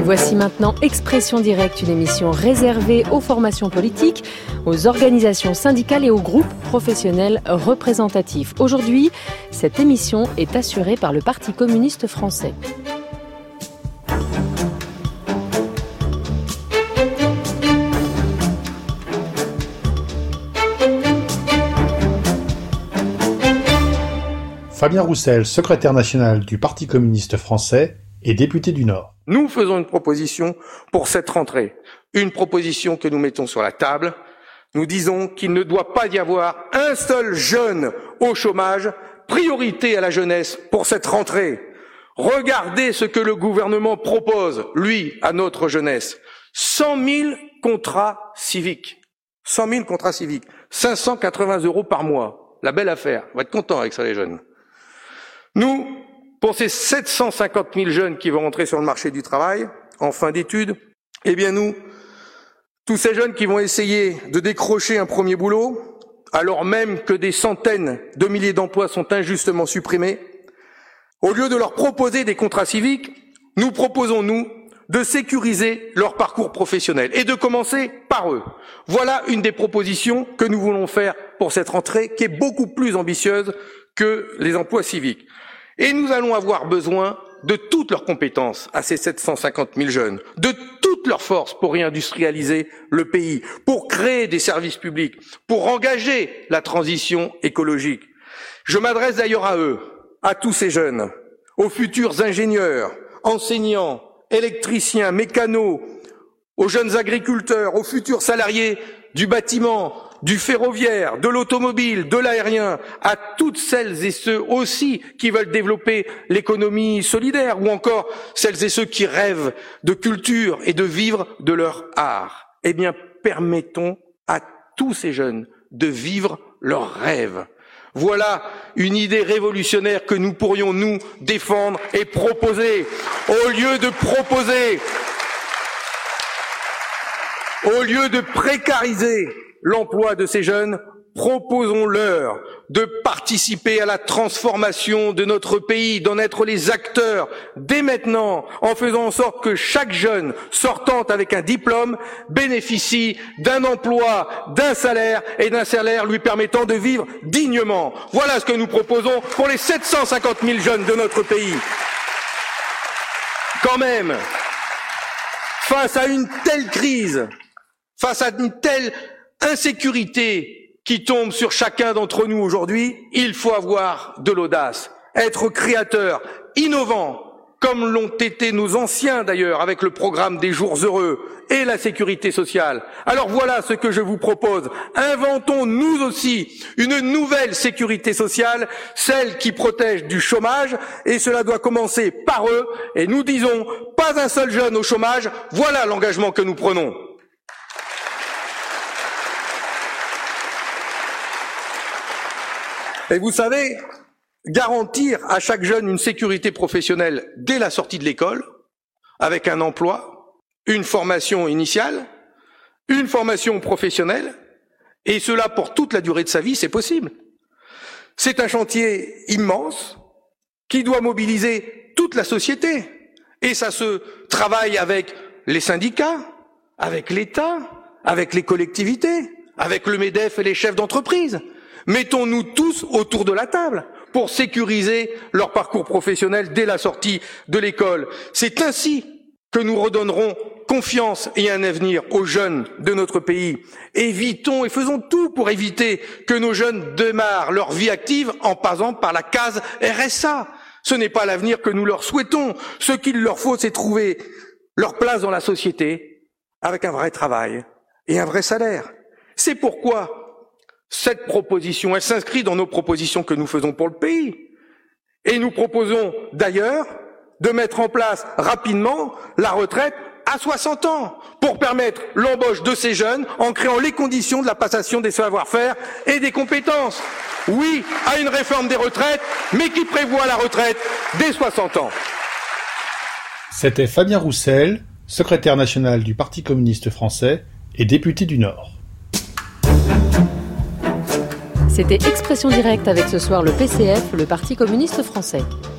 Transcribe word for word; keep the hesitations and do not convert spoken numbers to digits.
Voici maintenant Expression directe, une émission réservée aux formations politiques, aux organisations syndicales et aux groupes professionnels représentatifs. Aujourd'hui, cette émission est assurée par le Parti communiste français. Fabien Roussel, secrétaire national du Parti communiste français et député du Nord. Nous faisons une proposition pour cette rentrée, une proposition que nous mettons sur la table. Nous disons qu'il ne doit pas y avoir un seul jeune au chômage, priorité à la jeunesse pour cette rentrée. Regardez ce que le gouvernement propose, lui, à notre jeunesse. cent mille contrats civiques. cent mille contrats civiques. cinq cent quatre-vingts euros par mois. La belle affaire. On va être content avec ça, les jeunes. Nous, pour ces sept cent cinquante mille jeunes qui vont rentrer sur le marché du travail, en fin d'études, eh bien nous, tous ces jeunes qui vont essayer de décrocher un premier boulot, alors même que des centaines de milliers d'emplois sont injustement supprimés, au lieu de leur proposer des contrats civiques, nous proposons, nous, de sécuriser leur parcours professionnel et de commencer par eux. Voilà une des propositions que nous voulons faire pour cette rentrée, qui est beaucoup plus ambitieuse que les emplois civiques. Et nous allons avoir besoin de toutes leurs compétences à ces sept cent cinquante mille jeunes, de toutes leurs forces pour réindustrialiser le pays, pour créer des services publics, pour engager la transition écologique. Je m'adresse d'ailleurs à eux, à tous ces jeunes, aux futurs ingénieurs, enseignants, électriciens, mécanos, aux jeunes agriculteurs, aux futurs salariés du bâtiment, du ferroviaire, de l'automobile, de l'aérien, à toutes celles et ceux aussi qui veulent développer l'économie solidaire, ou encore celles et ceux qui rêvent de culture et de vivre de leur art. Eh bien, permettons à tous ces jeunes de vivre leurs rêves. Voilà une idée révolutionnaire que nous pourrions, nous, défendre et proposer, au lieu de proposer, au lieu de précariser l'emploi de ces jeunes, proposons-leur de participer à la transformation de notre pays, d'en être les acteurs dès maintenant, en faisant en sorte que chaque jeune sortant avec un diplôme bénéficie d'un emploi, d'un salaire et d'un salaire lui permettant de vivre dignement. Voilà ce que nous proposons pour les sept cent cinquante mille jeunes de notre pays. Quand même, face à une telle crise, face à une telle insécurité qui tombe sur chacun d'entre nous aujourd'hui, il faut avoir de l'audace, être créateur, innovant, comme l'ont été nos anciens d'ailleurs avec le programme des jours heureux et la sécurité sociale. Alors voilà ce que je vous propose. Inventons nous aussi une nouvelle sécurité sociale, celle qui protège du chômage, et cela doit commencer par eux. Et nous disons, pas un seul jeune au chômage, voilà l'engagement que nous prenons. Et vous savez, garantir à chaque jeune une sécurité professionnelle dès la sortie de l'école, avec un emploi, une formation initiale, une formation professionnelle, et cela pour toute la durée de sa vie, c'est possible. C'est un chantier immense qui doit mobiliser toute la société. Et ça se travaille avec les syndicats, avec l'État, avec les collectivités, avec le MEDEF et les chefs d'entreprise. Mettons-nous tous autour de la table pour sécuriser leur parcours professionnel dès la sortie de l'école. C'est ainsi que nous redonnerons confiance et un avenir aux jeunes de notre pays. Évitons et faisons tout pour éviter que nos jeunes démarrent leur vie active en passant par la case R S A. Ce n'est pas l'avenir que nous leur souhaitons. Ce qu'il leur faut, c'est trouver leur place dans la société avec un vrai travail et un vrai salaire. C'est pourquoi cette proposition, elle s'inscrit dans nos propositions que nous faisons pour le pays. Et nous proposons d'ailleurs de mettre en place rapidement la retraite à soixante ans pour permettre l'embauche de ces jeunes en créant les conditions de la passation des savoir-faire et des compétences. Oui à une réforme des retraites, mais qui prévoit la retraite dès soixante ans. C'était Fabien Roussel, secrétaire national du Parti communiste français et député du Nord. C'était Expression directe avec ce soir le P C F, le Parti communiste français.